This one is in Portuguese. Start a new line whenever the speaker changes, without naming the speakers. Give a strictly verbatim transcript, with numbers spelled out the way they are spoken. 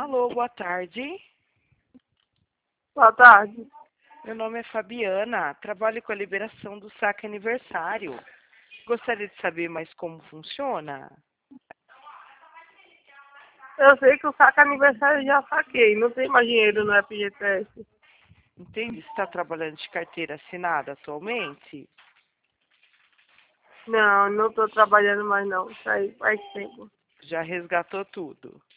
Alô, boa tarde.
Boa tarde.
Meu nome é Fabiana, trabalho com a liberação do saque aniversário. Gostaria de saber mais como funciona?
Eu sei que o saque aniversário eu já saquei. Não tem mais dinheiro no F G T S.
Entende? Está trabalhando de carteira assinada atualmente?
Não, não estou trabalhando mais não. Isso aí faz tempo.
Já resgatou tudo?